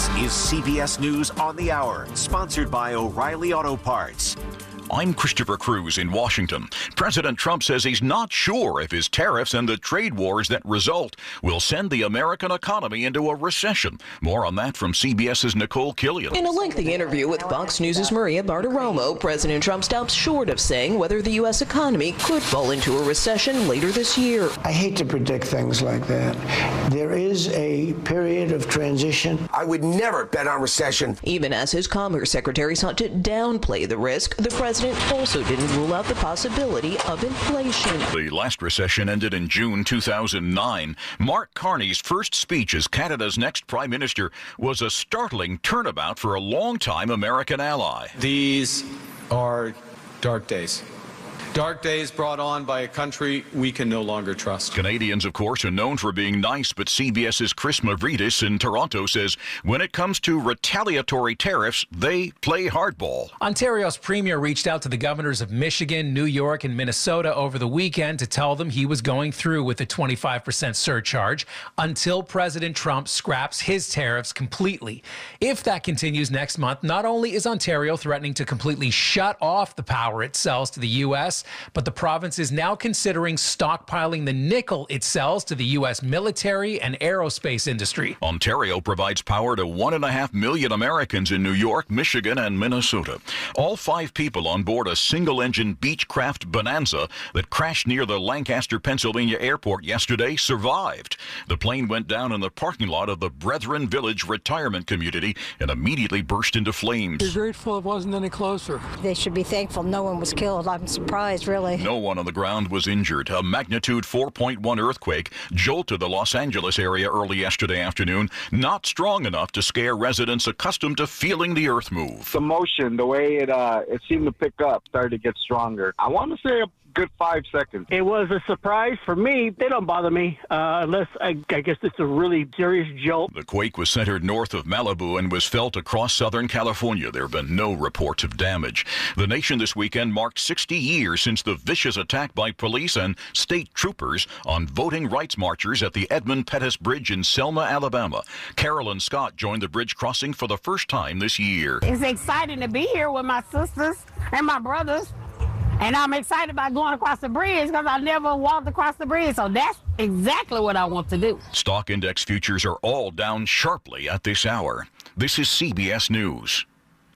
This is CBS News on the Hour, sponsored by O'Reilly Auto Parts. I'm Christopher Cruz in Washington. President Trump says he's not sure if his tariffs and the trade wars that result will send the American economy into a recession. More on that from CBS's Nicole Killian. In a lengthy interview with Fox News' Maria Bartiromo, President Trump stops short of saying whether the U.S. economy could fall into a recession later this year. I hate to predict things like that. There is a period of transition. I would never bet on recession. Even as his Commerce Secretary sought to downplay the risk, the president also didn't rule out the possibility of inflation. The last recession ended in June 2009. Mark Carney's first speech as Canada's next prime minister was a startling turnabout for a longtime American ally. These are dark days. Dark days brought on by a country we can no longer trust. Canadians, of course, are known for being nice, but CBS's Chris Mavridis in Toronto says when it comes to retaliatory tariffs, they play hardball. Ontario's premier reached out to the governors of Michigan, New York, and Minnesota over the weekend to tell them he was going through with the 25% surcharge until President Trump scraps his tariffs completely. If that continues next month, not only is Ontario threatening to completely shut off the power it sells to the U.S., but the province is now considering stockpiling the nickel it sells to the U.S. military and aerospace industry. Ontario provides power to 1.5 million Americans in New York, Michigan, and Minnesota. All 5 people on board a single-engine Beechcraft Bonanza that crashed near the Lancaster, Pennsylvania airport yesterday survived. The plane went down in the parking lot of the Brethren Village retirement community and immediately burst into flames. We're grateful it wasn't any closer. They should be thankful no one was killed. I'm surprised. Really. No one on the ground was injured. A magnitude 4.1 earthquake jolted the Los Angeles area early yesterday afternoon, not strong enough to scare residents accustomed to feeling the earth move. The motion, the way it seemed to pick up, started to get stronger. I want to say a good 5 seconds. It was a surprise for me. They don't bother me unless I guess it's a really serious jolt. The quake was centered north of Malibu and was felt across Southern California. There have been no reports of damage. The nation this weekend marked 60 years since the vicious attack by police and state troopers on voting rights marchers at the Edmund Pettus Bridge in Selma, Alabama. Carolyn Scott joined the bridge crossing for the first time this year. It's exciting to be here with my sisters and my brothers. And I'm excited about going across the bridge because I never walked across the bridge. So that's exactly what I want to do. Stock index futures are all down sharply at this hour. This is CBS News.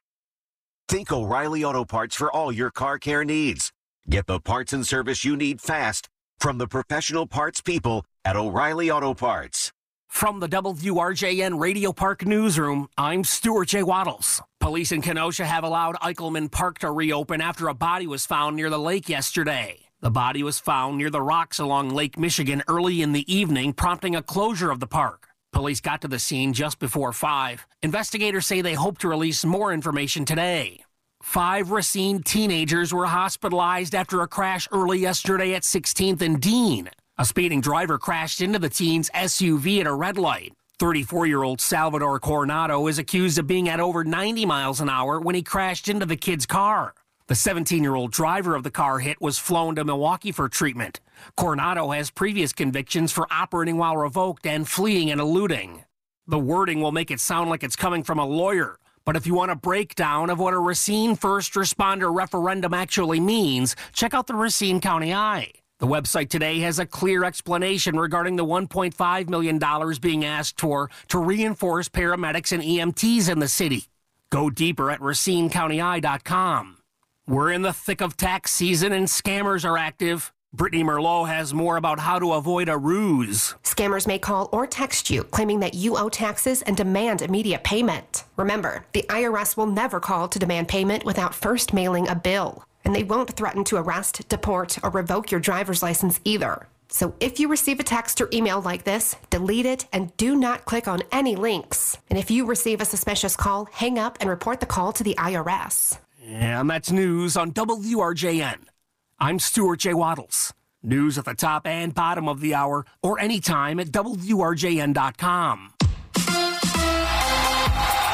Think O'Reilly Auto Parts for all your car care needs. Get the parts and service you need fast from the professional parts people at O'Reilly Auto Parts. From the WRJN Radio Park Newsroom, I'm Stuart J. Waddles. Police in Kenosha have allowed Eichelman Park to reopen after a body was found near the lake yesterday. The body was found near the rocks along Lake Michigan early in the evening, prompting a closure of the park. Police got to the scene just before 5. Investigators say they hope to release more information today. 5 Racine teenagers were hospitalized after a crash early yesterday at 16th and Dean. A speeding driver crashed into the teens' SUV at a red light. 34-year-old Salvador Coronado is accused of being at over 90 miles an hour when he crashed into the kid's car. The 17-year-old driver of the car hit was flown to Milwaukee for treatment. Coronado has previous convictions for operating while revoked and fleeing and eluding. The wording will make it sound like it's coming from a lawyer, but if you want a breakdown of what a Racine first responder referendum actually means, check out the Racine County Eye. The website today has a clear explanation regarding the $1.5 million being asked for to reinforce paramedics and EMTs in the city. Go deeper at RacineCountyEye.com. We're in the thick of tax season and scammers are active. Brittany Merlot has more about how to avoid a ruse. Scammers may call or text you claiming that you owe taxes and demand immediate payment. Remember, the IRS will never call to demand payment without first mailing a bill. And they won't threaten to arrest, deport, or revoke your driver's license either. So if you receive a text or email like this, delete it and do not click on any links. And if you receive a suspicious call, hang up and report the call to the IRS. And that's news on WRJN. I'm Stuart J. Waddles. News at the top and bottom of the hour or anytime at WRJN.com.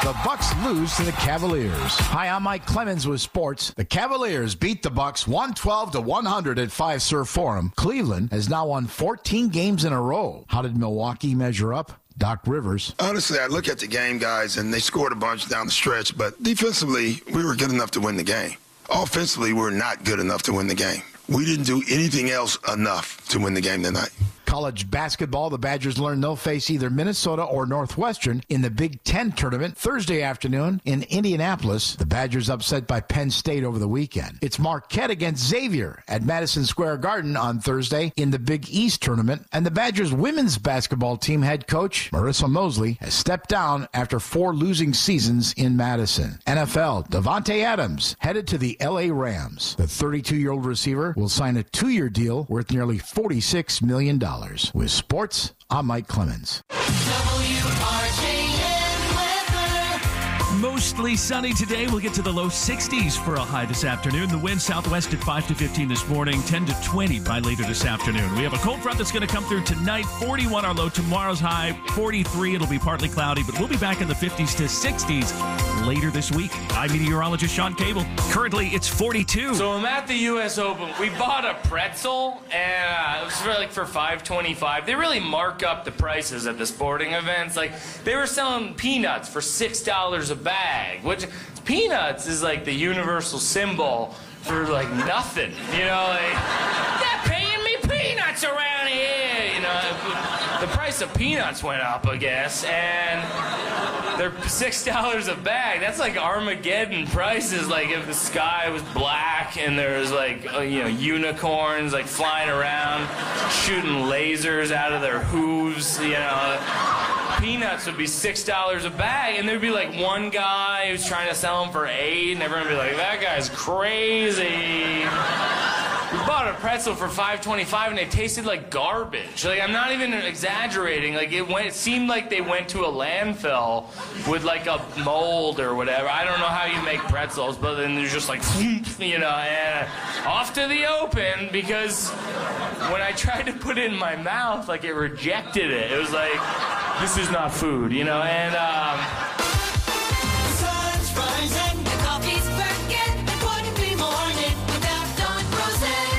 The Bucks lose to the Cavaliers. Hi, I'm Mike Clemens with sports. The Cavaliers beat the Bucks 112-100 at Fiserv Forum. Cleveland has now won 14 games in a row. How did Milwaukee measure up? Doc Rivers. Honestly, I look at the game, guys, and they scored a bunch down the stretch, but defensively, we were good enough to win the game. Offensively, we're not good enough to win the game. We didn't do anything else enough to win the game tonight. College basketball, the Badgers learned they'll face either Minnesota or Northwestern in the Big Ten tournament Thursday afternoon in Indianapolis. The Badgers upset by Penn State over the weekend. It's Marquette against Xavier at Madison Square Garden on Thursday in the Big East tournament. And the Badgers women's basketball team head coach Marissa Mosley has stepped down after 4 losing seasons in Madison. NFL, Davante Adams headed to the LA Rams. The 32-year-old receiver will sign a 2-year deal worth nearly $46 million. With sports, I'm Mike Clemens. Mostly sunny today. We'll get to the low 60s for a high this afternoon. The wind southwest at 5 to 15 this morning, 10 to 20 by later this afternoon. We have a cold front that's going to come through tonight. 41 our low. Tomorrow's high, 43. It'll be partly cloudy, but we'll be back in the 50s to 60s later this week. I'm meteorologist Sean Cable. Currently, it's 42. So I'm at the U.S. Open. We bought a pretzel, and it was for $5.25. They really mark up the prices at the sporting events. Like, they were selling peanuts for $6 a bag, which peanuts is like the universal symbol for like nothing, you know, like they're paying me peanuts around here, you know. The price of peanuts went up, I guess, and they're $6 a bag. That's like Armageddon prices. Like if the sky was black and there was like unicorns like flying around shooting lasers out of their hooves, you know. Peanuts would be $6 a bag, and there'd be like one guy who's trying to sell them for $8, and everyone would be like, that guy's crazy. We bought a pretzel for $5.25, and they tasted like garbage. Like, I'm not even exaggerating. Like, it seemed like they went to a landfill with like a mold or whatever. I don't know how you make pretzels, but then there's just like, you know, and off to the open, because when I tried to put it in my mouth, like, it rejected it. It was like, this is not food, you know, and The sun's rising, the coffee's working, the 43 morning without Don Rosen.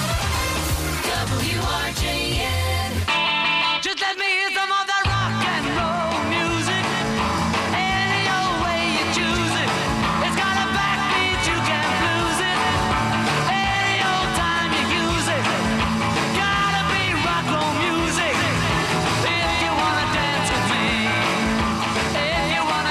WRJN. Just let me hear some of that rock and roll music. Any old way you choose it. It's got a backbeat, you can't lose it. Any old time you use it. Gotta be rock roll music. If you wanna dance with me. If you wanna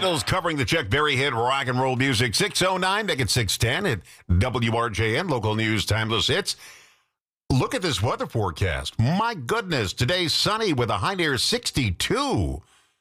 Beatles covering the Chuck Berry hit rock and roll music. 6:09, make it 6:10 at WRJN, local news, timeless hits. Look at this weather forecast. My goodness, today's sunny with a high near 62.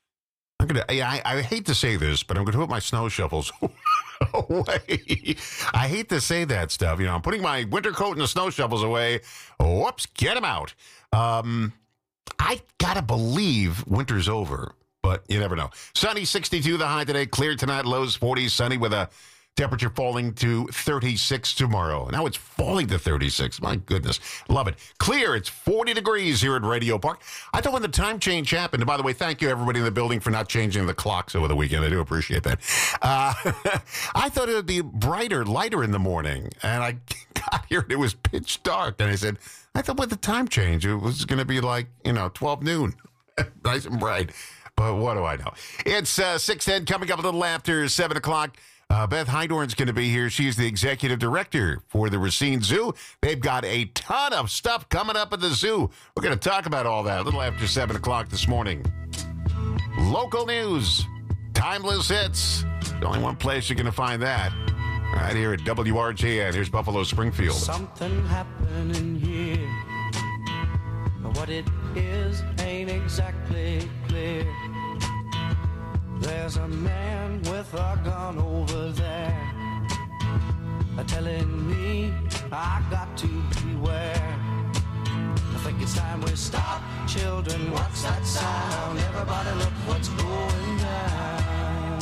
I hate to say this, but I'm going to put my snow shovels away. I hate to say that stuff. You know, I'm putting my winter coat and the snow shovels away. Whoops, get them out. I got to believe winter's over, but you never know. Sunny, 62 the high today. Clear tonight, lows 40. Sunny with a temperature falling to 36 tomorrow. Now it's falling to 36. My goodness. Love it. Clear. It's 40 degrees here at Radio Park. I thought when the time change happened, and by the way, thank you everybody in the building for not changing the clocks over the weekend. I do appreciate that. I thought it would be brighter, lighter in the morning. And I got here and it was pitch dark. And I said, I thought with the time change, it was going to be like, 12 noon. Nice and bright. But what do I know? It's 6:10 coming up a little after 7 o'clock. Beth Heidorn's going to be here. She's the executive director for the Racine Zoo. They've got a ton of stuff coming up at the zoo. We're going to talk about all that a little after 7 o'clock this morning. Local news, timeless hits. The only one place you're going to find that. Right here at WRJN. Here's Buffalo Springfield. Something happening here. What it is ain't exactly clear. There's a man with a gun over there, telling me I got to beware. I think it's time we stop. Children, what's that sound? Everybody look what's going down.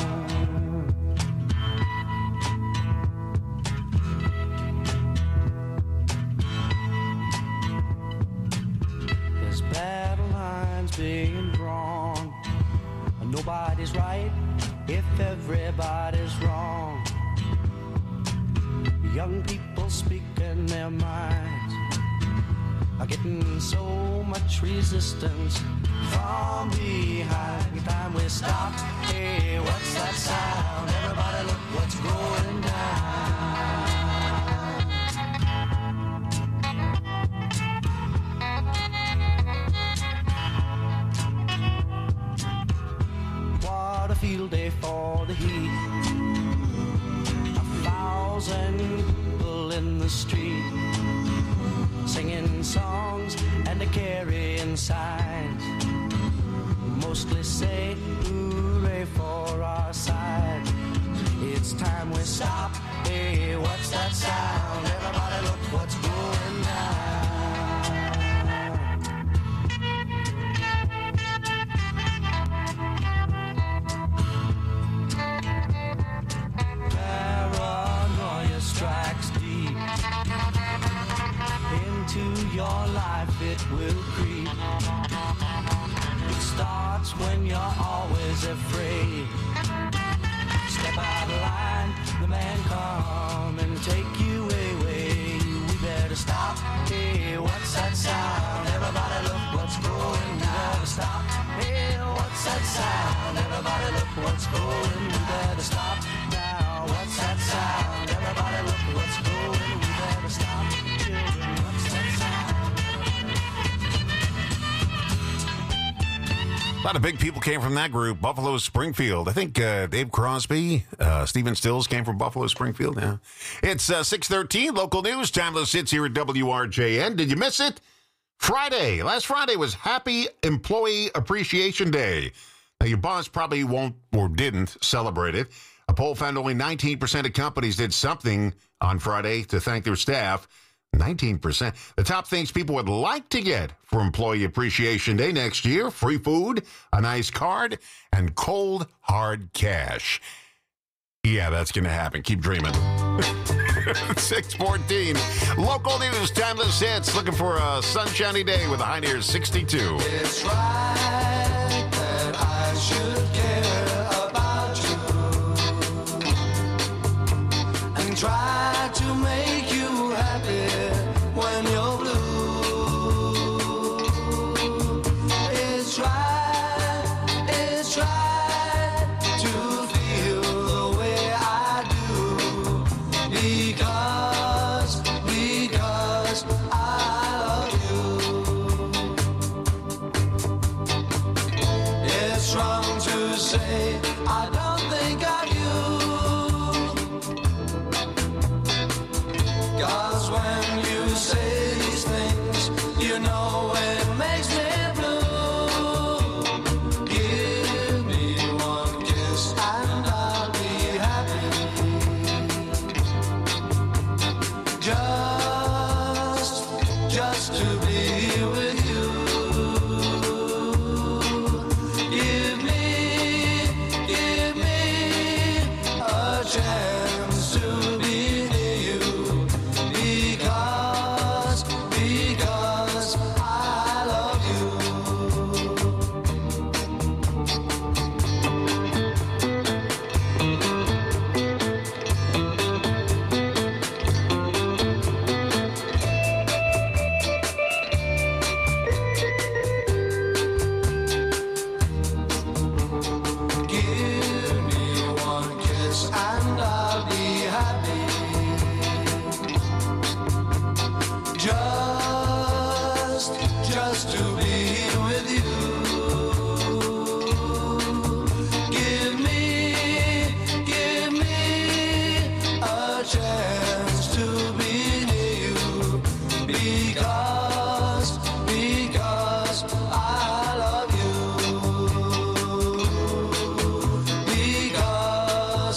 There's battle lines being drawn. Nobody's right if everybody's wrong. Young people speaking their minds are getting so much resistance from behind. Every time we stop, hey, what's that sound? Everybody look what's going down. What a field day for the heat. 1,000 people in the street, singing songs and carrying signs. Mostly say hooray for our side. It's time we stop. Hey, what's that sound? Everybody look what's going down. Strikes deep into your life, it will creep. It starts when you're always afraid. Step out of line, the man come and take you away. We better stop. Hey, what's that sound? Everybody look what's going down. We better stop. Hey, what's that sound? Everybody look what's going. We better stop now. What's that sound? Everybody look what's going. We better stop. Children, what's that sound? A lot of big people came from that group, Buffalo Springfield. I think Dave Crosby, Stephen Stills came from Buffalo Springfield. Yeah. It's 6:13, local news, timeless hits here at WRJN. Did you miss it? Last Friday was Happy Employee Appreciation Day. Now, your boss probably won't or didn't celebrate it. A poll found only 19% of companies did something on Friday to thank their staff. 19%. The top things people would like to get for Employee Appreciation Day next year: free food, a nice card, and cold, hard cash. Yeah, that's going to happen. Keep dreaming. 6:14. Local news, timeless hits. Looking for a sunshiny day with a high near 62. It's right that I should care about you and try to make you happy when you're blue. It's right to feel the way I do because I love you. It's wrong to say I don't think 'Cause when you say these things, you know it makes me blue. Give me one kiss and I'll be happy. Just to be with you. Give me a chance to be near you. Because I love you. Give me one kiss and I'll be happy. Just to be with you. Give me a chance to be near you. Because I love you. Because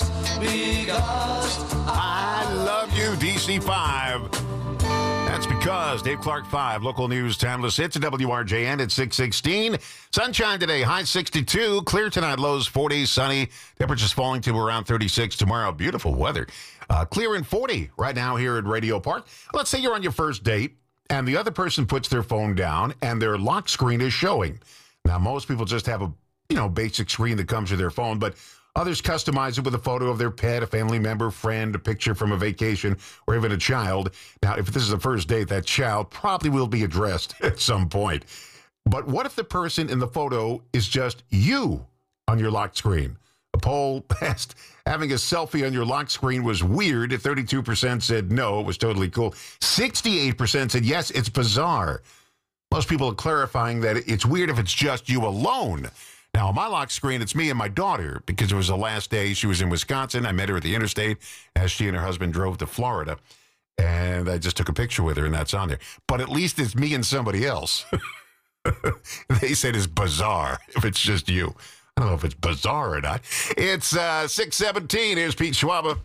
I love you, DC5. That's because Dave Clark 5, local news timeless hits at WRJN at 6:16. Sunshine today, high 62. Clear tonight, lows 40, sunny. Temperatures falling to around 36 tomorrow. Beautiful weather. Clear and 40 right now here at Radio Park. Let's say you're on your first date and the other person puts their phone down and their lock screen is showing. Now, most people just have a basic screen that comes with their phone, but others customize it with a photo of their pet, a family member, friend, a picture from a vacation, or even a child. Now, if this is a first date, that child probably will be addressed at some point. But what if the person in the photo is just you on your lock screen? A poll asked, having a selfie on your lock screen was weird. 32% said no, it was totally cool. 68% said yes, it's bizarre. Most people are clarifying that it's weird if it's just you alone. Now, on my lock screen, it's me and my daughter because it was the last day. She was in Wisconsin. I met her at the interstate as she and her husband drove to Florida. And I just took a picture with her, and that's on there. But at least it's me and somebody else. They said it's bizarre if it's just you. I don't know if it's bizarre or not. It's 6:17. Here's Pete Schwaba.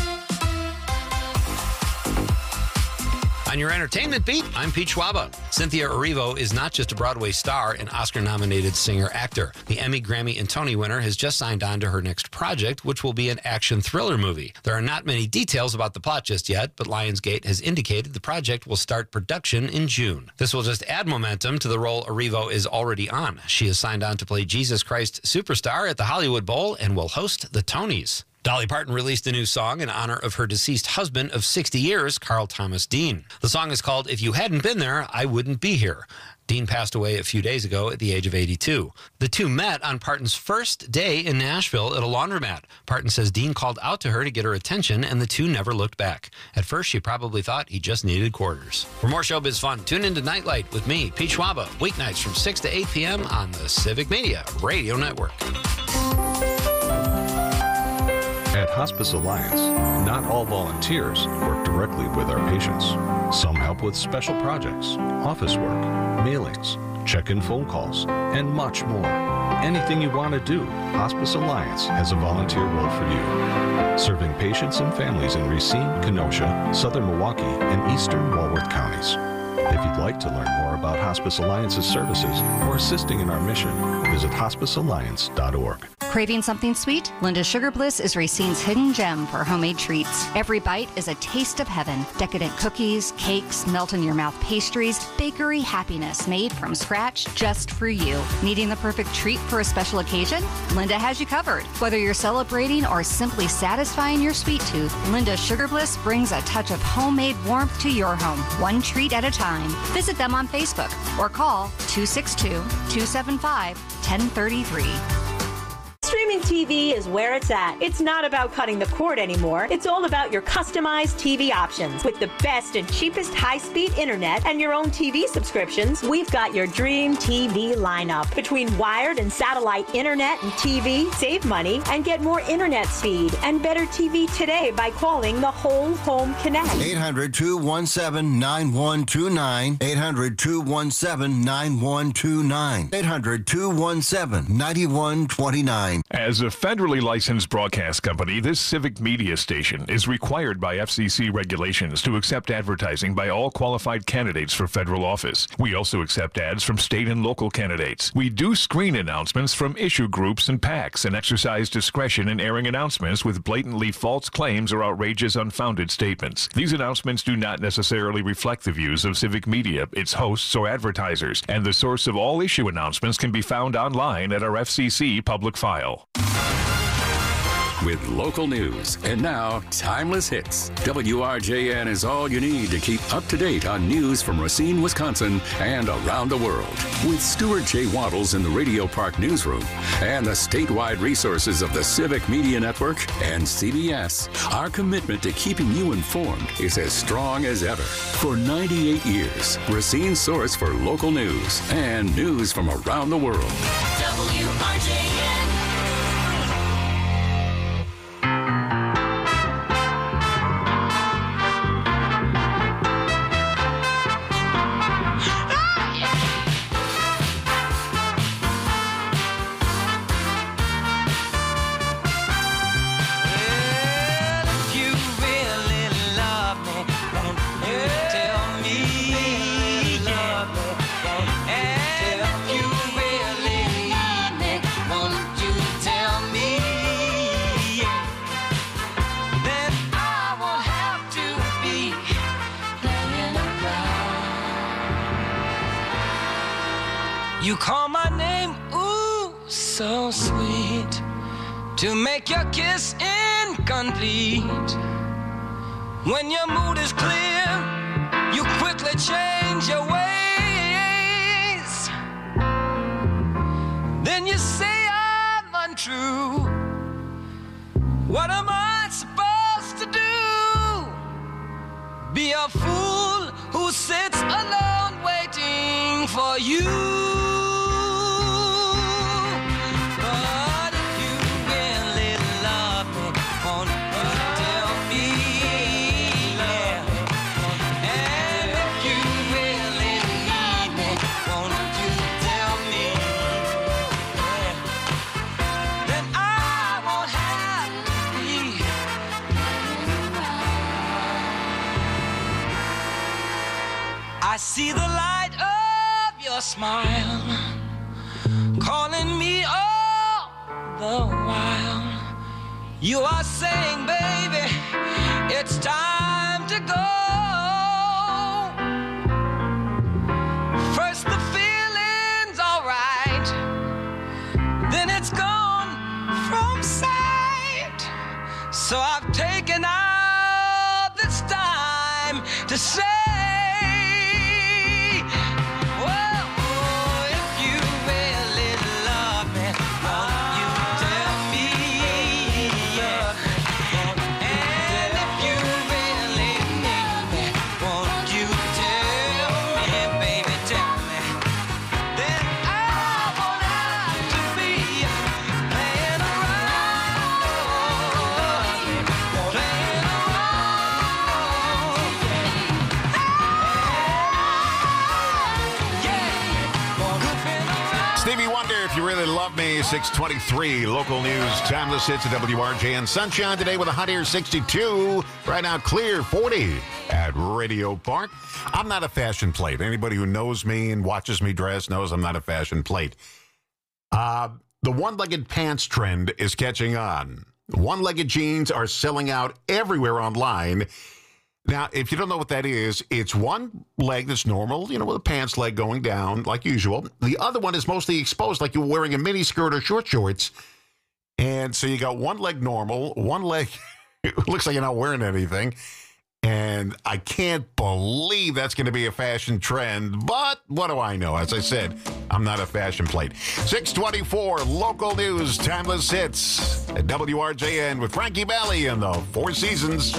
On your entertainment beat, I'm Pete Schwaba. Cynthia Erivo is not just a Broadway star and Oscar-nominated singer-actor. The Emmy, Grammy, and Tony winner has just signed on to her next project, which will be an action thriller movie. There are not many details about the plot just yet, but Lionsgate has indicated the project will start production in June. This will just add momentum to the role Erivo is already on. She is signed on to play Jesus Christ Superstar at the Hollywood Bowl and will host the Tonys. Dolly Parton released a new song in honor of her deceased husband of 60 years, Carl Thomas Dean. The song is called If You Hadn't Been There, I Wouldn't Be Here. Dean passed away a few days ago at the age of 82. The two met on Parton's first day in Nashville at a laundromat. Parton says Dean called out to her to get her attention, and the two never looked back. At first, she probably thought he just needed quarters. For more showbiz fun, tune into Nightlight with me, Pete Schwaba, weeknights from 6 to 8 p.m. on the Civic Media Radio Network. At Hospice Alliance, not all volunteers work directly with our patients. Some help with special projects, office work, mailings, check-in phone calls, and much more. Anything you want to do, Hospice Alliance has a volunteer role for you. Serving patients and families in Racine, Kenosha, Southern Milwaukee, and Eastern Walworth counties. If you'd like to learn more about Hospice Alliance's services or assisting in our mission, visit hospicealliance.org. Craving something sweet? Linda's Sugar Bliss is Racine's hidden gem for homemade treats. Every bite is a taste of heaven. Decadent cookies, cakes, melt-in-your-mouth pastries, bakery happiness made from scratch just for you. Needing the perfect treat for a special occasion? Linda has you covered. Whether you're celebrating or simply satisfying your sweet tooth, Linda's Sugar Bliss brings a touch of homemade warmth to your home, one treat at a time. Visit them on Facebook or call 262-275-1033. Streaming TV is where it's at. It's not about cutting the cord anymore. It's all about your customized TV options. With the best and cheapest high-speed internet and your own TV subscriptions, we've got your dream TV lineup. Between wired and satellite internet and TV, save money and get more internet speed and better TV today by calling the Whole Home Connect. 800-217-9129. 800-217-9129. 800-217-9129. As a federally licensed broadcast company, this civic media station is required by FCC regulations to accept advertising by all qualified candidates for federal office. We also accept ads from state and local candidates. We do screen announcements from issue groups and PACs and exercise discretion in airing announcements with blatantly false claims or outrageous, unfounded statements. These announcements do not necessarily reflect the views of civic media, its hosts, or advertisers, and the source of all issue announcements can be found online at our FCC public file. With local news and now timeless hits, WRJN is all you need to keep up to date on news from Racine, Wisconsin and around the world. With Stuart J. Waddles in the Radio Park newsroom and the statewide resources of the Civic Media Network and CBS, our commitment to keeping you informed is as strong as ever. For 98 years, Racine's source for local news and news from around the world. WRJN. You call my name, ooh, so sweet, to make your kiss incomplete. When your mood is clear, you quickly change your ways. Then you say I'm untrue. What am I supposed to do? Be a fool who sits alone waiting for you. I see the light of your smile calling me all the while. You are saying, baby, it's time to go. First the feeling's all right, then it's gone from sight. So I've taken out this time to say, Love Me, 623, local news, timeless hits at WRJN. Sunshine today with a hot air 62. Right now, clear 40 at Radio Park. I'm not a fashion plate. Anybody who knows me and watches me dress knows I'm not a fashion plate. The one-legged pants trend is catching on. One-legged jeans are selling out everywhere online. Now, if you don't know what that is, it's one leg that's normal, with a pants leg going down like usual. The other one is mostly exposed like you're wearing a mini skirt or short shorts. And so you got one leg normal, one leg looks like you're not wearing anything. And I can't believe that's going to be a fashion trend. But what do I know? As I said, I'm not a fashion plate. 624 local news, timeless hits at WRJN with Frankie Valli and the Four Seasons.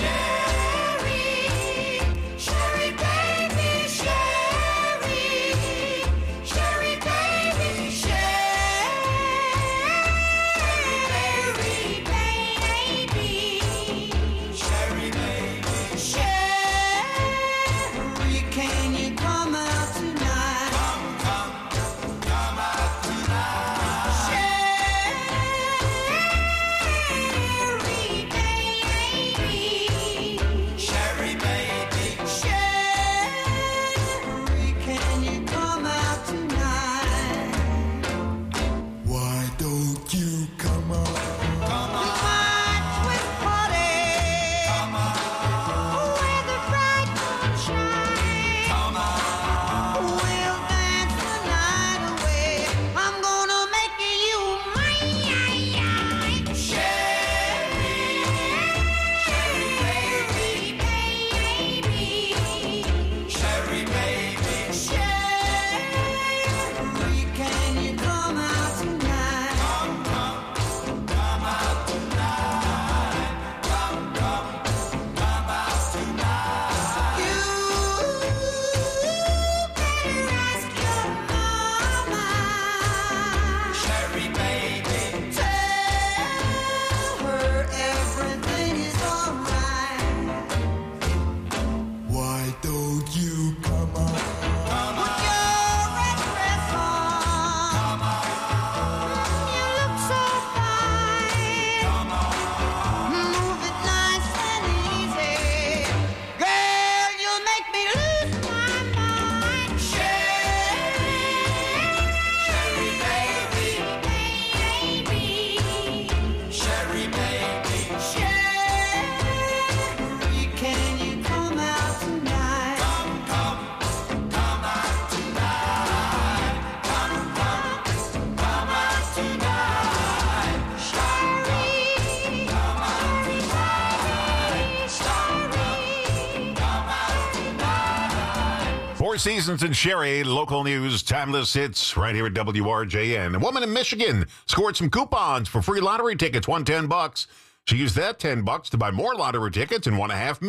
Four Seasons and Sherry, local news, timeless hits right here at WRJN. A woman in Michigan scored some coupons for free lottery tickets, won $10. She used that $10 to buy more lottery tickets and won $500,000.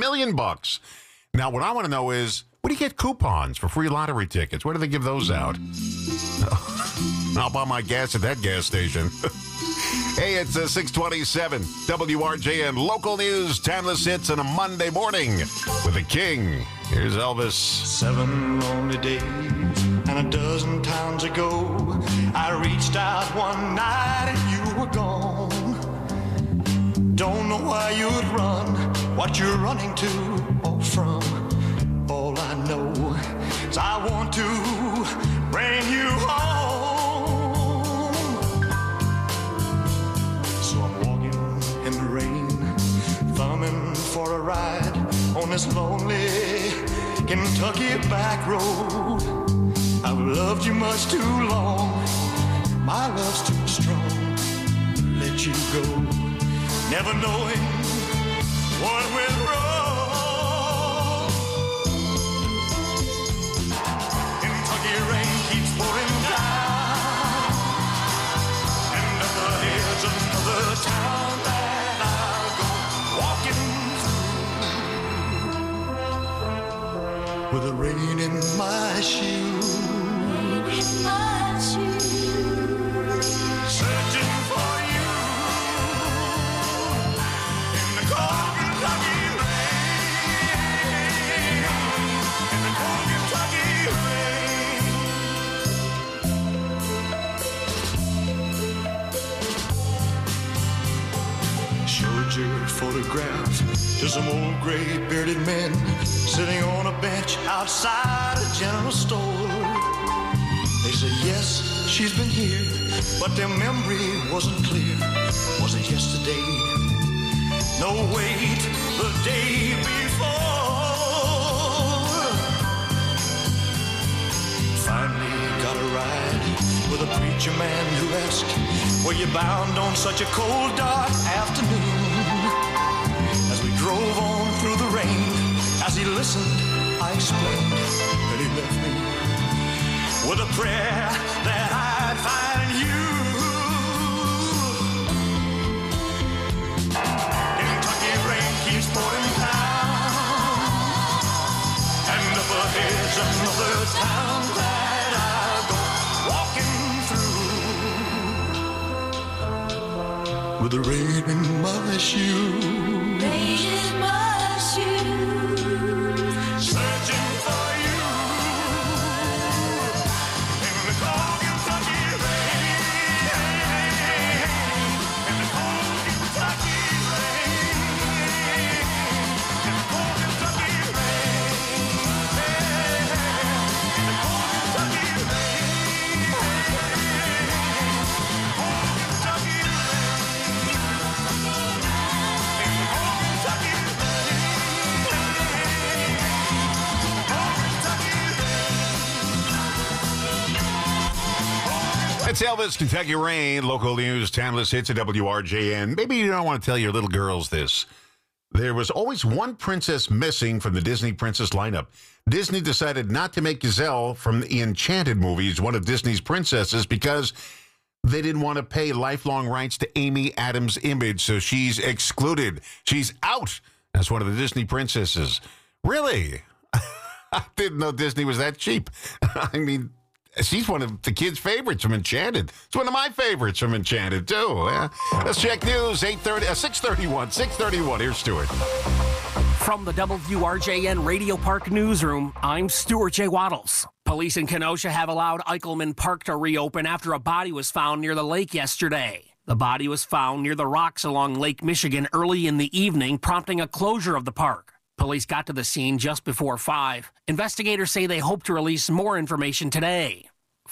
Now, what I want to know is, where do you get coupons for free lottery tickets? Where do they give those out? I'll buy my gas at that gas station. Hey, it's 627 WRJN, local news, timeless hits on a Monday morning with the King. Here's Elvis. 7 lonely days and a dozen times ago, I reached out one night and you were gone. Don't know why you'd run, what you're running to or from. All I know is I want to bring you home. So I'm walking in the rain, thumbing for a ride on this lonely Kentucky back road. I've loved you much too long, my love's too strong to let you go, never knowing what went wrong. Kentucky rain keeps pouring down, and up ahead's another town that I'll go walking through with the rain in my shoes. Searching for you in the cold Kentucky rain, in the cold Kentucky rain. Showed your photograph to some old gray bearded men sitting on a bench outside a general store. They said, yes, she's been here, but their memory wasn't clear. Was it yesterday? No, wait, the day before. Finally got a ride with a preacher man who asked, were you bound on such a cold, dark afternoon? As we drove on through the rain, he listened, I explained that he left me with a prayer that I'd find you. Kentucky rain keeps pouring down, and up ahead's another town that I'll go walking through with the rain in my shoes. Rain in my shoes, searching for you in the cold Kentucky rain, in the cold Kentucky rain, in the cold Kentucky rain, in the cold Kentucky rain, cold Kentucky It's Elvis, Kentucky Rain, local news, timeless hits at WRJN. Maybe you don't want to tell your little girls this. There was always one princess missing from the Disney princess lineup. Disney decided not to make Giselle from the Enchanted movies one of Disney's princesses because they didn't want to pay lifelong rights to Amy Adams' image, so she's excluded. She's out as one of the Disney princesses. Really? I didn't know Disney was that cheap. I mean, she's one of the kids' favorites from Enchanted. It's one of my favorites from Enchanted, too. Yeah. Let's check news, 631. Here's Stuart. From the WRJN Radio Park newsroom, I'm Stuart J. Waddles. Police in Kenosha have allowed Eichelman Park to reopen after a body was found near the lake yesterday. The body was found near the rocks along Lake Michigan early in the evening, prompting a closure of the park. Police got to the scene just before 5. Investigators say they hope to release more information today.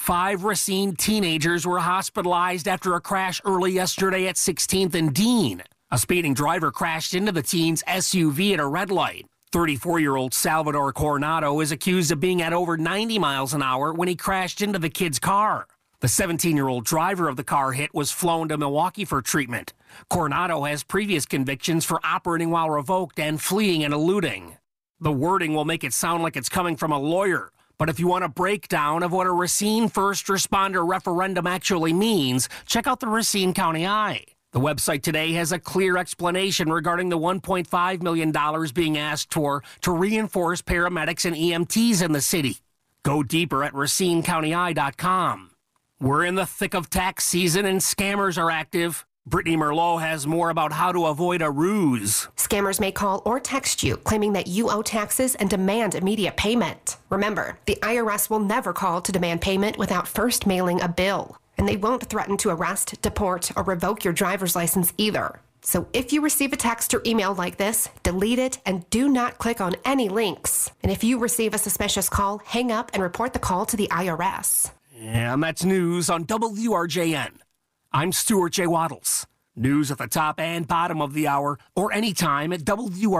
5 Racine teenagers were hospitalized after a crash early yesterday at 16th and Dean. A speeding driver crashed into the teens' SUV at a red light. 34-year-old Salvador Coronado is accused of being at over 90 miles an hour when he crashed into the kid's car. The 17-year-old driver of the car hit was flown to Milwaukee for treatment. Coronado has previous convictions for operating while revoked and fleeing and eluding. The wording will make it sound like it's coming from a lawyer, but if you want a breakdown of what a Racine first responder referendum actually means, check out the Racine County Eye. The website today has a clear explanation regarding the $1.5 million being asked for to reinforce paramedics and EMTs in the city. Go deeper at RacineCountyEye.com. We're in the thick of tax season and scammers are active. Brittany Merlot has more about how to avoid a ruse. Scammers may call or text you claiming that you owe taxes and demand immediate payment. Remember, the IRS will never call to demand payment without first mailing a bill. And they won't threaten to arrest, deport, or revoke your driver's license either. So if you receive a text or email like this, delete it and do not click on any links. And if you receive a suspicious call, hang up and report the call to the IRS. And that's news on WRJN. I'm Stuart J. Waddles. News at the top and bottom of the hour or anytime at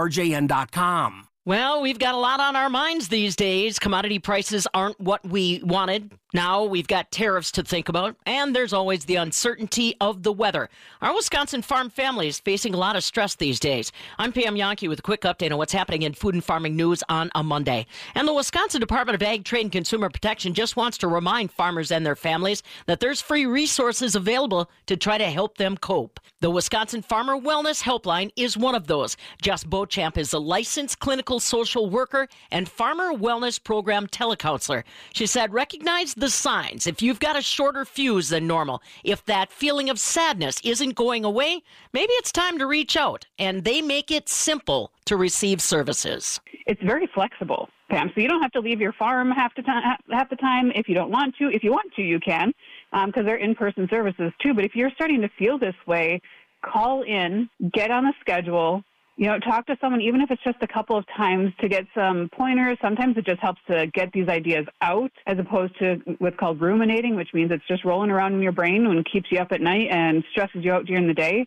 WRJN.com. Well, we've got a lot on our minds these days. Commodity prices aren't what we wanted. Now we've got tariffs to think about, and there's always the uncertainty of the weather. Our Wisconsin farm family is facing a lot of stress these days. I'm Pam Yonke with a quick update on what's happening in food and farming news on a Monday. And the Wisconsin Department of Ag, Trade, and Consumer Protection just wants to remind farmers and their families that there's free resources available to try to help them cope. The Wisconsin Farmer Wellness Helpline is one of those. Jess Beauchamp is a licensed clinical social worker and Farmer Wellness Program telecounselor. She said, recognize the signs. If you've got a shorter fuse than normal, if that feeling of sadness isn't going away, maybe it's time to reach out. And they make it simple to receive services. It's very flexible, Pam. So you don't have to leave your farm half the time if you don't want to. If you want to, you can, because they're in-person services too. But if you're starting to feel this way, call in, get on the schedule, talk to someone, even if it's just a couple of times to get some pointers. Sometimes it just helps to get these ideas out as opposed to what's called ruminating, which means it's just rolling around in your brain and keeps you up at night and stresses you out during the day.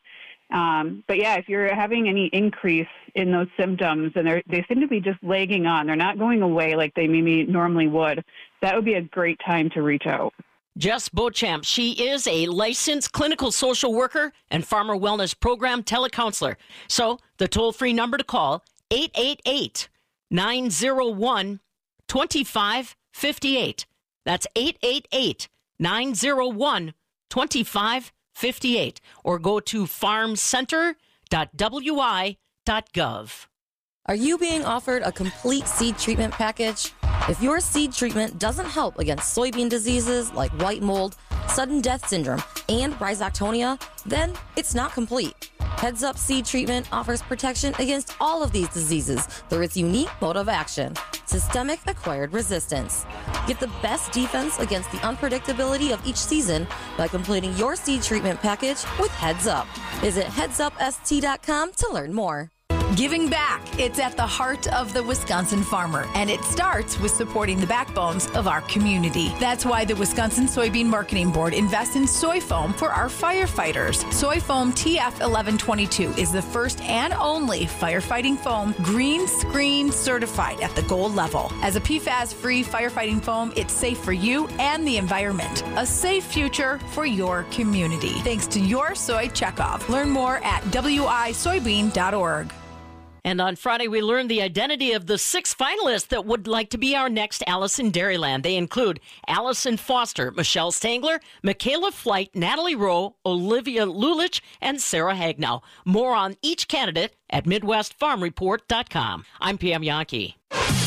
But yeah, if you're having any increase in those symptoms and they seem to be just lagging on, they're not going away like they maybe normally would, that would be a great time to reach out. Jess Beauchamp, she is a licensed clinical social worker and Farmer Wellness Program telecounselor. So the toll-free number to call, 888 888-901-2558. That's 888-901-2558. Or go to farmcenter.wi.gov. Are you being offered a complete seed treatment package? If your seed treatment doesn't help against soybean diseases like white mold, sudden death syndrome, and rhizoctonia, then it's not complete. Heads Up Seed Treatment offers protection against all of these diseases through its unique mode of action, systemic acquired resistance. Get the best defense against the unpredictability of each season by completing your seed treatment package with Heads Up. Visit headsupst.com to learn more. Giving back. It's at the heart of the Wisconsin farmer, and it starts with supporting the backbones of our community. That's why the Wisconsin Soybean Marketing Board invests in soy foam for our firefighters. Soy foam TF 1122 is the first and only firefighting foam green screen certified at the gold level. As a PFAS-free firefighting foam, it's safe for you and the environment. A safe future for your community. Thanks to your soy checkoff. Learn more at wisoybean.org. And on Friday, we learned the identity of the 6 finalists that would like to be our next Alice in Dairyland. They include Allison Foster, Michelle Stangler, Michaela Flight, Natalie Rowe, Olivia Lulich, and Sarah Hagnow. More on each candidate at MidwestFarmReport.com. I'm Pam Yankee.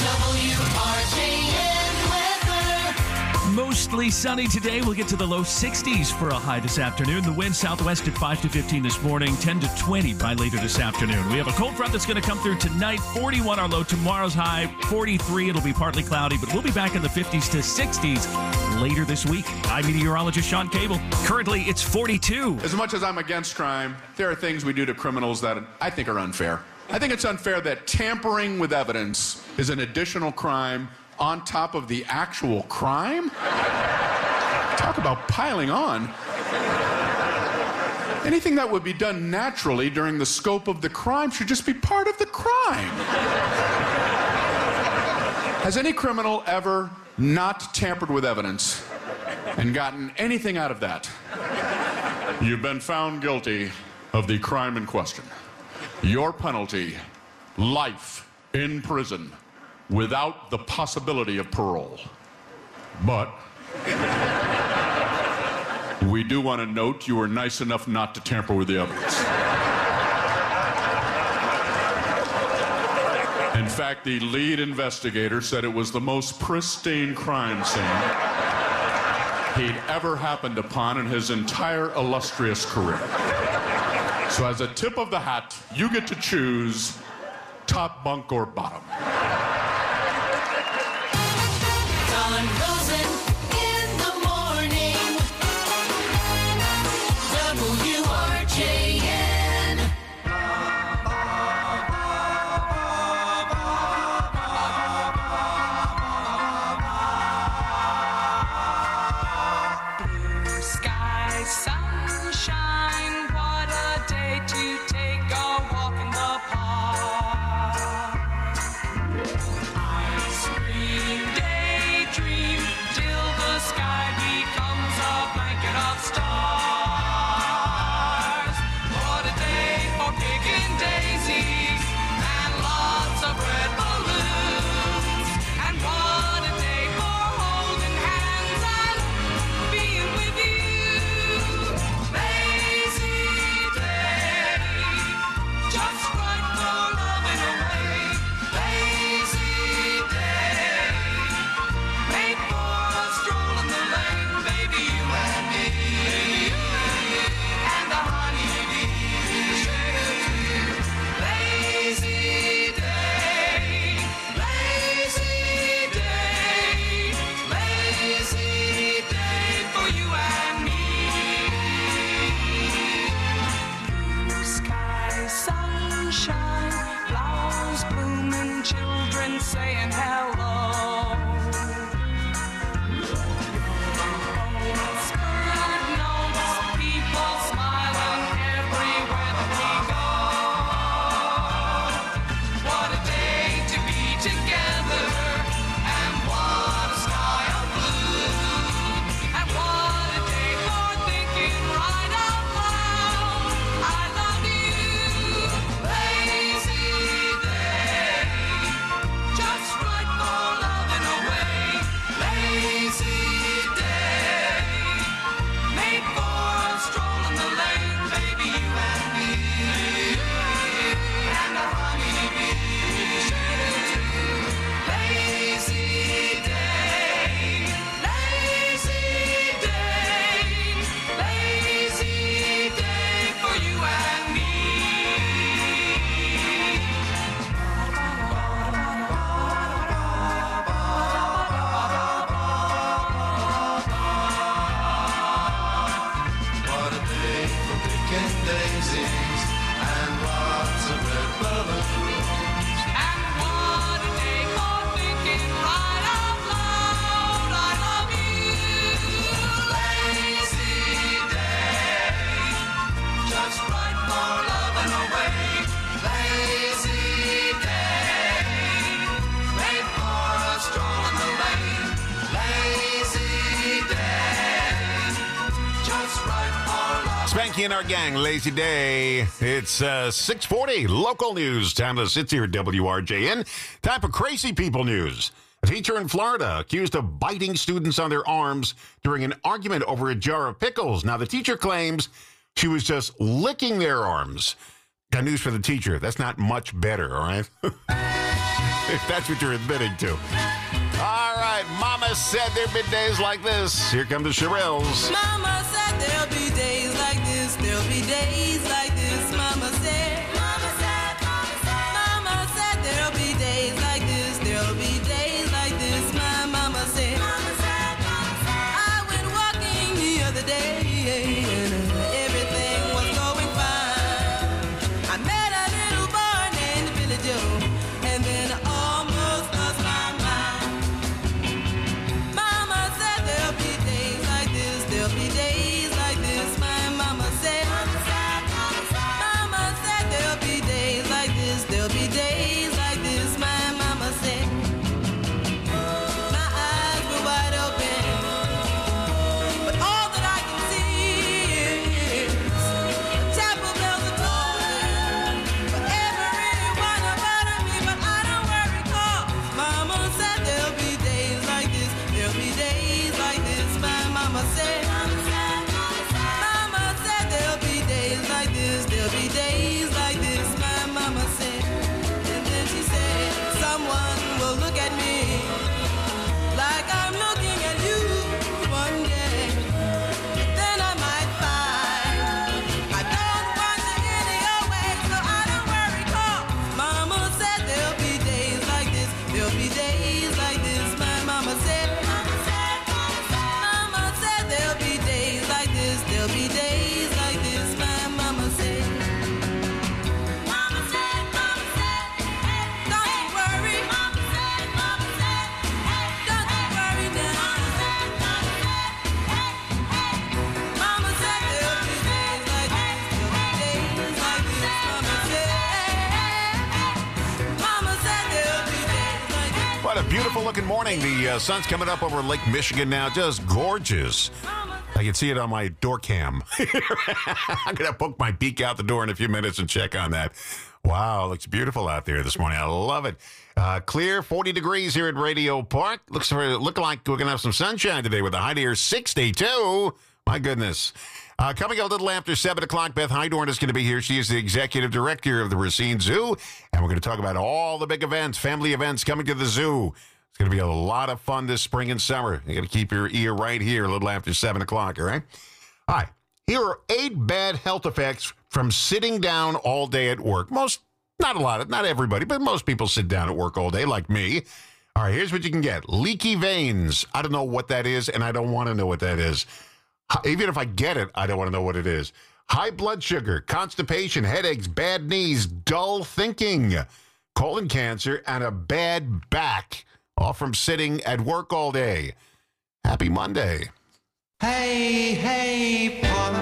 Mostly sunny today. We'll get to the low 60s for a high this afternoon. The wind southwest at 5 to 15 this morning, 10 to 20 by later this afternoon. We have a cold front that's going to come through tonight. 41 our low. Tomorrow's high, 43. It'll be partly cloudy, but we'll be back in the 50s to 60s later this week. I'm meteorologist Sean Cable. Currently, it's 42. As much as I'm against crime, there are things we do to criminals that I think are unfair. I think it's unfair that tampering with evidence is an additional crime on top of the actual crime? Talk about piling on. Anything that would be done naturally during the scope of the crime should just be part of the crime. Has any criminal ever not tampered with evidence and gotten anything out of that? You've been found guilty of the crime in question. Your penalty, life in prison, without the possibility of parole. But we do want to note you were nice enough not to tamper with the evidence. In fact, the lead investigator said it was the most pristine crime scene he'd ever happened upon in his entire illustrious career. So as a tip of the hat, you get to choose top bunk or bottom. Don Rosen in the morning. WRJN. Blue sky, sunshine, what a day to take a walk in the park. Mikey and our gang, lazy day. It's 6:40, local news. Timeless hits here at WRJN. Time for crazy people news. A teacher in Florida accused of biting students on their arms during an argument over a jar of pickles. Now, the teacher claims she was just licking their arms. Got news for the teacher. That's not much better, all right? If that's what you're admitting to. All right, Mama said there'd be days like this. Here come the Shirelles. Mama said there'll be days like this. There'll be days like this. Mama said. Mama said. Mama said. Mama said there'll be days like this. There'll be days like this. My mama said. Mama said. Mama said. I went walking the other day and everything was going fine. I met a little boy named Billy Joe, and then I almost lost my mind. Mama said there'll be days like this. There'll be days like this. My mama said. Mama said there'll be days like this. There'll be days like this. My mama said. My eyes were wide open, but all that I can see is chapel bells are tolling for everyone about me. But I don't worry, 'cause mama said there'll be days like this. There'll be days like this. My mama said. Mama said there'll be days like this. There'll be days like this. My mama said. And then she said, someone will look at me like I'm looking at you one day. Then I might find I don't want you any your way, so I don't worry, 'cause mama said there'll be days like this. There'll be days like this. My mama said. Mama said there'll be days like this. There'll be days like this. My mama said. Mama said. Hey, don't you worry. Mama said. Hey, don't you worry now. Mama said there'll be days like this. There'll be days like this. Mama said there'll be days like this. What a beautiful looking morning. The sun's coming up over Lake Michigan now. Just gorgeous. I can see it on my door cam. I'm going to poke my beak out the door in a few minutes and check on that. Wow, looks beautiful out there this morning. I love it. Clear, 40 degrees here at Radio Park. Looking like we're going to have some sunshine today with a high near 62. My goodness. Coming a little after 7 o'clock, Beth Hydorn is going to be here. She is the executive director of the Racine Zoo, and we're going to talk about all the big events, family events coming to the zoo. It's going to be a lot of fun this spring and summer. You got to keep your ear right here a little after 7 o'clock, all right? All right. Here are 8 bad health effects from sitting down all day at work. Not everybody, but most people sit down at work all day, like me. All right, here's what you can get. Leaky veins. I don't know what that is, and I don't want to know what that is. Even if I get it, I don't want to know what it is. High blood sugar, constipation, headaches, bad knees, dull thinking, colon cancer, and a bad back. All from sitting at work all day. Happy Monday. Hey, hey, Paula,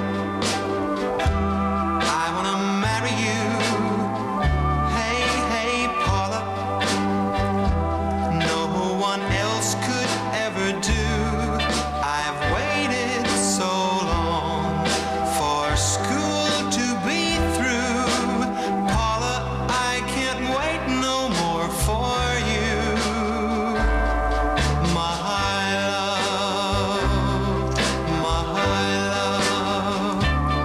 I wanna marry you. Hey, hey, Paula, no one else could ever do. I've waited so long for school to be through. Paula, I can't wait no more for you. My love, my love.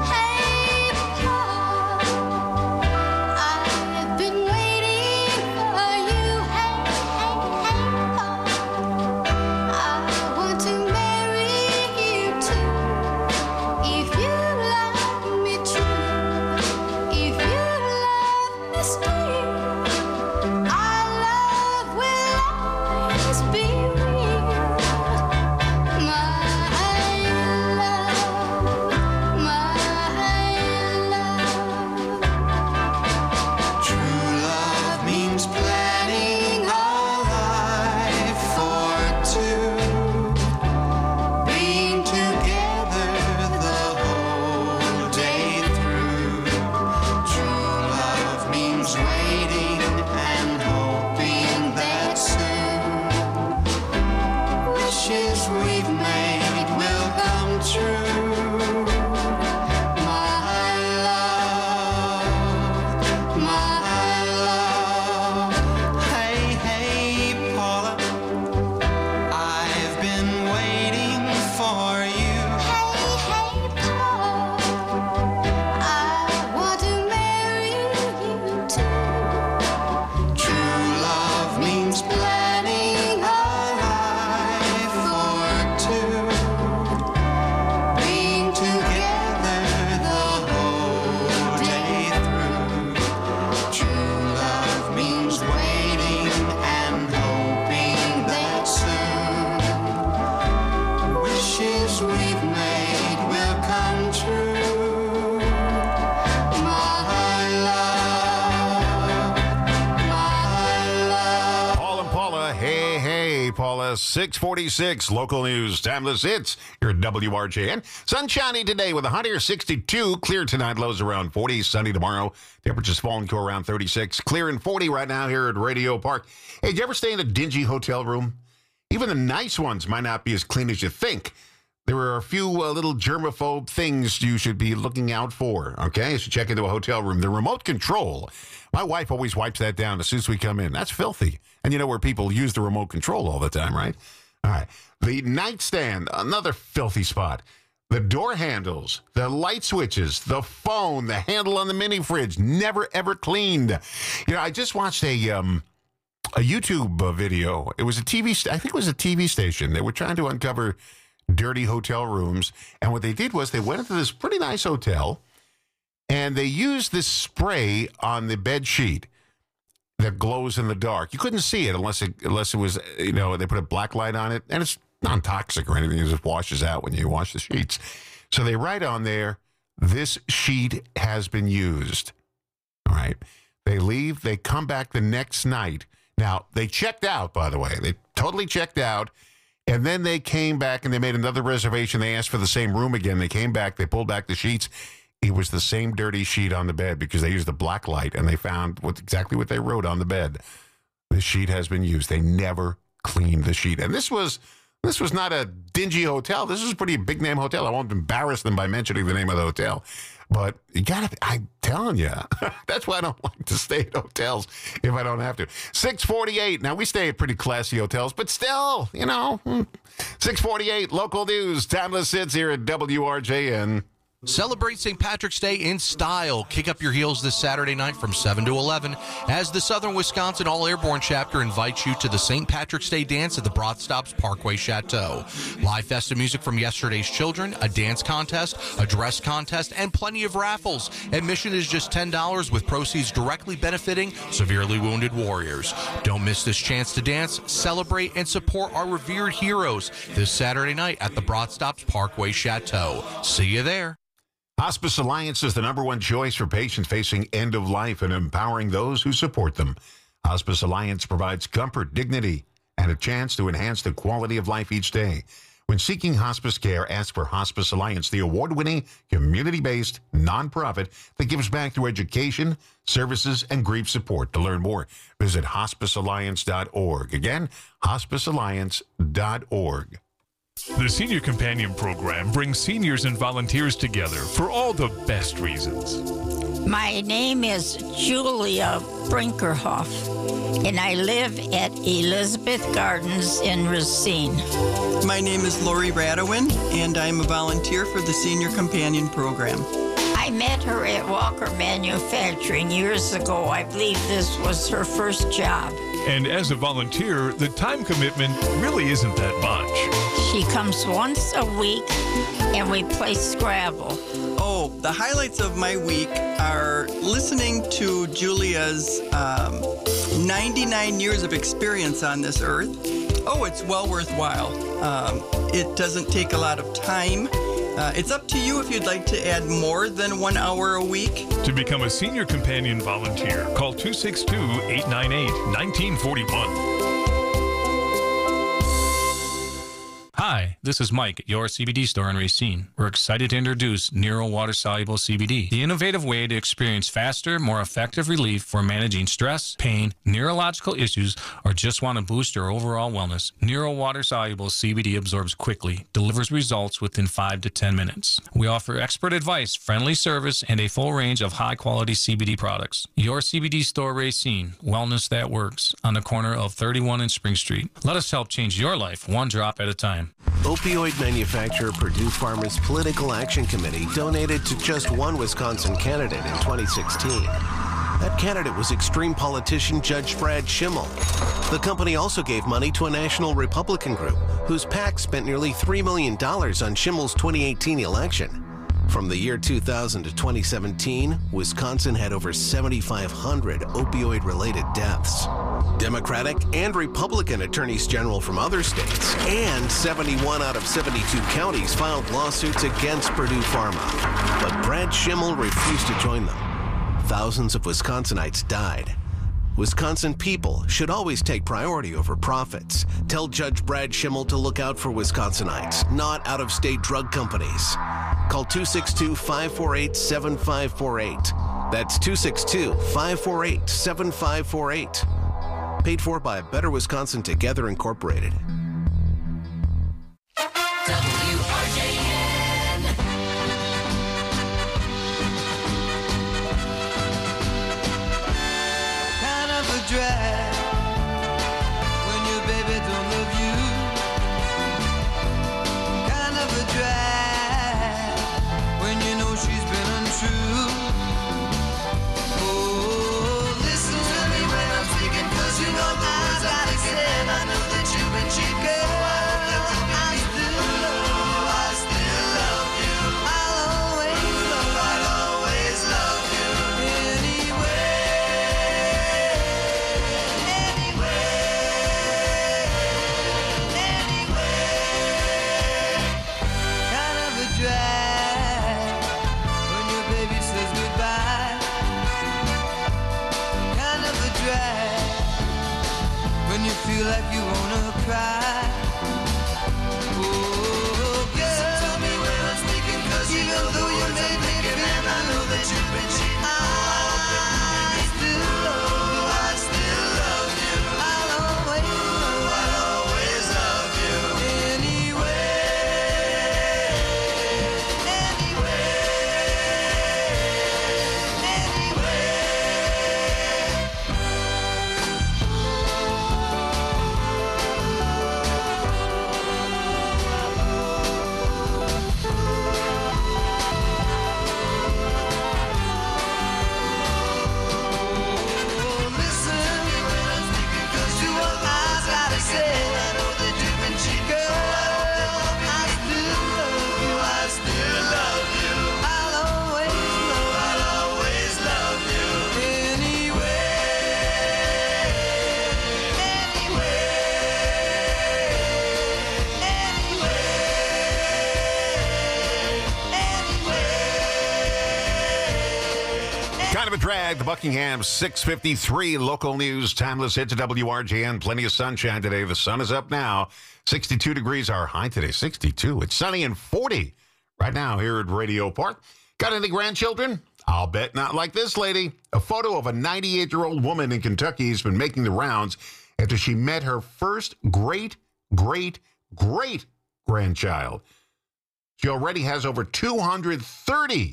today, Paula. 6:46, local news, timeless hits. You're at WRJN. Sunshiny today with a high near 62. Clear tonight, lows around 40. Sunny tomorrow. Temperatures falling to around 36. Clear and 40 right now here at Radio Park. Hey, did you ever stay in a dingy hotel room? Even the nice ones might not be as clean as you think. There are a few little germaphobe things you should be looking out for, okay? So check into a hotel room. The remote control. My wife always wipes that down as soon as we come in. That's filthy. And you know where people use the remote control all the time, right? All right. The nightstand, another filthy spot. The door handles, the light switches, the phone, the handle on the mini fridge, never, ever cleaned. You know, I just watched a YouTube video. It was I think it was a TV station. They were trying to uncover dirty hotel rooms. And what they did was they went into this pretty nice hotel and they used this spray on the bed sheet that glows in the dark. You couldn't see it unless it was, you know, they put a black light on it. And it's non-toxic or anything. It just washes out when you wash the sheets. So they write on there, this sheet has been used. All right. They leave. They come back the next night. Now, they checked out, by the way. They totally checked out. And then they came back and they made another reservation. They asked for the same room again. They came back. They pulled back the sheets. It was the same dirty sheet on the bed because they used the black light and they found exactly what they wrote on the bed. The sheet has been used. They never cleaned the sheet. And this was not a dingy hotel. This was a pretty big name hotel. I won't embarrass them by mentioning the name of the hotel. But you got to, I'm telling you, that's why I don't like to stay at hotels if I don't have to. 6:48. Now, we stay at pretty classy hotels, but still, you know. 6:48, local news. Timeless hits here at WRJN. Celebrate St. Patrick's Day in style. Kick up your heels this Saturday night from 7 to 11 as the Southern Wisconsin All Airborne Chapter invites you to the St. Patrick's Day dance at the Broad Stops Parkway Chateau. Live festive music from yesterday's children, a dance contest, a dress contest, and plenty of raffles. Admission is just $10 with proceeds directly benefiting severely wounded warriors. Don't miss this chance to dance, celebrate, and support our revered heroes this Saturday night at the Broad Stops Parkway Chateau. See you there. Hospice Alliance is the #1 choice for patients facing end of life and empowering those who support them. Hospice Alliance provides comfort, dignity, and a chance to enhance the quality of life each day. When seeking hospice care, ask for Hospice Alliance, the award-winning, community-based nonprofit that gives back through education, services, and grief support. To learn more, visit hospicealliance.org. Again, hospicealliance.org. The Senior Companion Program brings seniors and volunteers together for all the best reasons. My name is Julia Brinkerhoff, and I live at Elizabeth Gardens in Racine. My name is Lori Radowin, and I'm a volunteer for the Senior Companion Program. I met her at Walker Manufacturing years ago. I believe this was her first job. And as a volunteer, the time commitment really isn't that much. She comes once a week, and we play Scrabble. Oh, the highlights of my week are listening to Julia's 99 years of experience on this earth. Oh, it's well worthwhile. It doesn't take a lot of time. It's up to you if you'd like to add more than 1 hour a week. To become a Senior Companion volunteer, call 262-898-1941. Hi, this is Mike at your CBD store in Racine. We're excited to introduce Nero Water Soluble CBD, the innovative way to experience faster, more effective relief for managing stress, pain, neurological issues, or just want to boost your overall wellness. Nero Water Soluble CBD absorbs quickly, delivers results within 5 to 10 minutes. We offer expert advice, friendly service, and a full range of high-quality CBD products. Your CBD store Racine, wellness that works, on the corner of 31 and Spring Street. Let us help change your life one drop at a time. Opioid manufacturer Purdue Pharma's Political Action Committee donated to just one Wisconsin candidate in 2016. That candidate was extreme politician Judge Brad Schimmel. The company also gave money to a national Republican group whose PAC spent nearly $3 million on Schimmel's 2018 election. From the year 2000 to 2017, Wisconsin had over 7,500 opioid-related deaths. Democratic and Republican attorneys general from other states and 71 out of 72 counties filed lawsuits against Purdue Pharma. But Brad Schimmel refused to join them. Thousands of Wisconsinites died. Wisconsin people should always take priority over profits. Tell Judge Brad Schimmel to look out for Wisconsinites, not out-of-state drug companies. Call 262-548-7548. That's 262-548-7548. Paid for by Better Wisconsin Together Incorporated. WRJN. Kind of a drag when your baby don't love you. Kind of a drag when you know she's been untrue. Oh, listen to me when I'm speaking, 'cause you know the words I say, and I know that you've been cheating. Feel like you wanna cry. Oh, girl, tell me when I'm speaking, 'cause even though you made me feel, and I know that you've been cheating. I still love you. I'll always love you. Kind of a drag. The Buckingham 6:53 local news. Timeless hit to WRJN. Plenty of sunshine today. The sun is up now. 62 degrees our high today. 62. It's sunny and 40 right now here at Radio Park. Got any grandchildren? I'll bet not like this lady. A photo of a 98-year-old woman in Kentucky has been making the rounds after she met her first great-great-great-grandchild. She already has over 230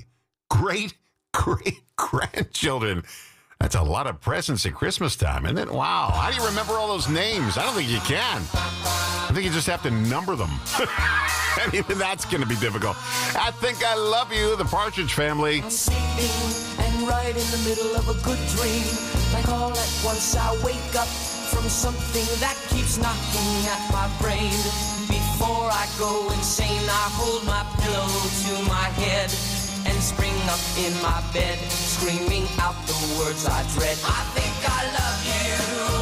great-great-grandchildren. That's a lot of presents at Christmas time, isn't it? Wow. How do you remember all those names? I don't think you can. I think you just have to number them. And even that's going to be difficult. I Think I Love You, the Partridge Family. I'm sleeping and right in the middle of a good dream. Like all at once I wake up from something that keeps knocking at my brain. Before I go insane, I hold my pillow to my head and spring up in my bed, screaming out the words I dread. I think I love you.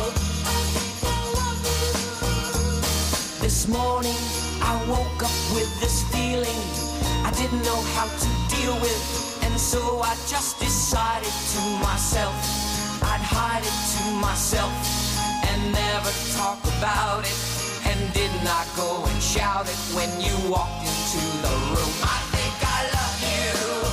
This morning I woke up with this feeling I didn't know how to deal with, and so I just decided to myself I'd hide it to myself and never talk about it, and did not go and shout it when you walked into the room. I think I love you.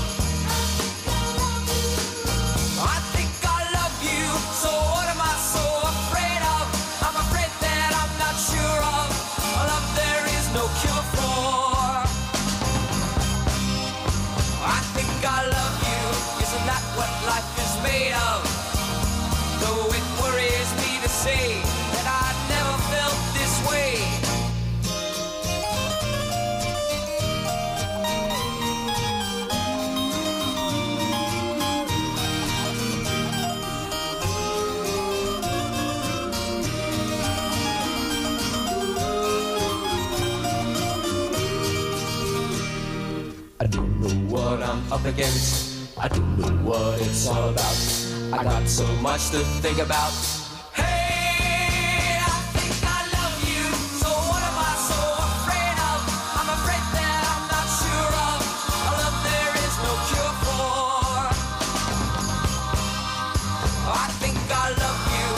I think I love you. So what am I so afraid of? I'm afraid that I'm not sure of a love there is no cure for. I think I love you. Isn't that what life is made of? Though it worries me to say that I never felt this way. I don't know what I'm up against. I don't know what it's all about. I got so much to think about. Hey, I think I love you. So what am I so afraid of? I'm afraid that I'm not sure of a love there is no cure for. I think I love you.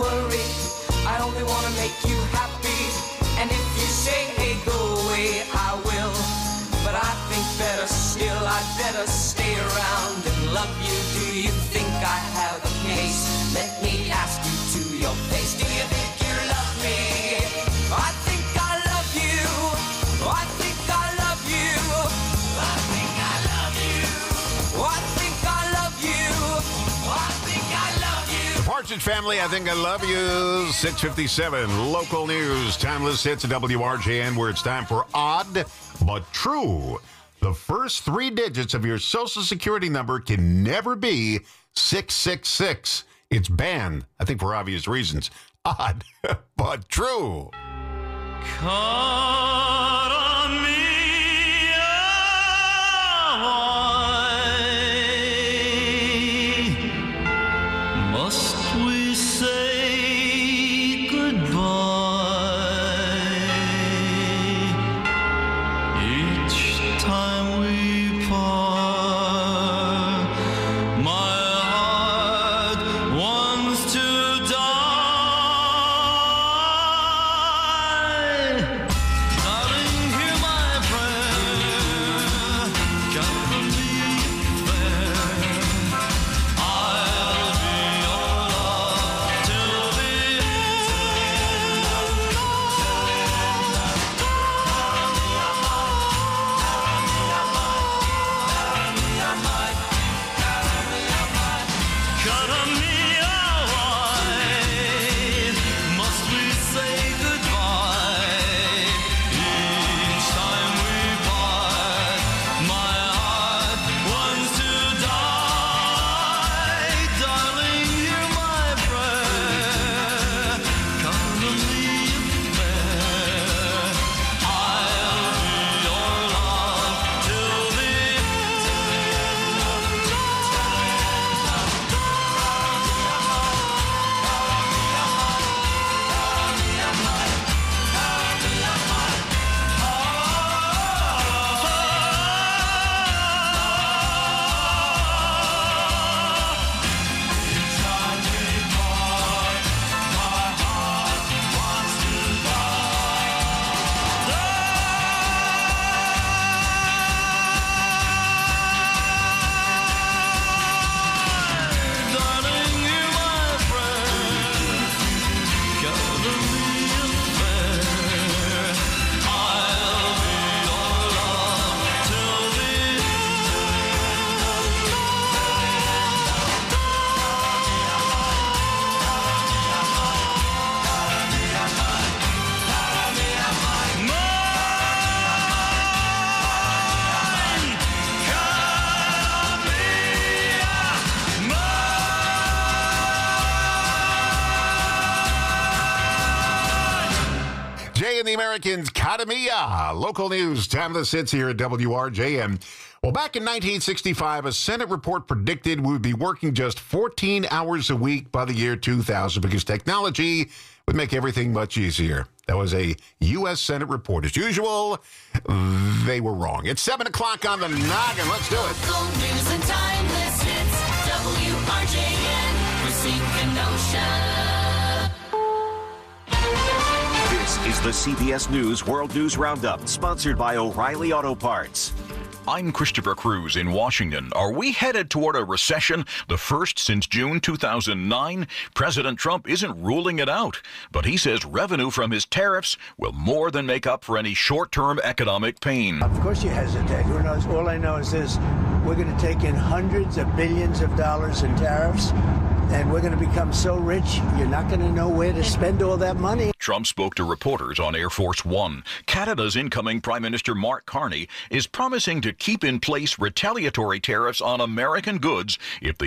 worry. I only wanna make you happy. And if you say, hey, go away, I will. But I think better still, I'd better stay around and love you. Do you think I have a case? Let me ask you to your face. Do you think you love me? I think I love you. I think I love you. I think I love you. I think I love you. I think I love you. The Partridge Family, I think I love you. 6:57, local news, timeless hits at WRJN, where it's time for Odd But True. The first 3 digits of your Social Security number can never be 666. It's banned, I think for obvious reasons. Odd but true. Must we say goodbye each time we part? My heart wants to die. Darling, hear my prayer. Gather me there. I'll be your love till the must we say goodbye each time we part? My heart wants to die. Darling, hear my prayer. Come to me there. I'll be your love till the darling, hear my prayer. Gather me there. I'll be your love till the Jay and the Americans, Kadamia. Local news, timeless hits here at WRJN. Well, back in 1965, a Senate report predicted we would be working just 14 hours a week by the year 2000 because technology would make everything much easier. That was a U.S. Senate report. As usual, they were wrong. It's 7 o'clock on the noggin. Let's do it. Local news and timeless hits. WRJN, Racine, Kenosha. This is the CBS News World News Roundup, sponsored by O'Reilly Auto Parts. I'm Christopher Cruz in Washington. Are we headed toward a recession, the first since June 2009? President Trump isn't ruling it out, but he says revenue from his tariffs will more than make up for any short-term economic pain. Of course you hesitate. Who knows? All I know is this. We're going to take in hundreds of billions of dollars in tariffs, and we're going to become so rich, you're not going to know where to spend all that money. Trump spoke to reporters on Air Force One. Canada's incoming Prime Minister Mark Carney is promising to keep in place retaliatory tariffs on American goods if the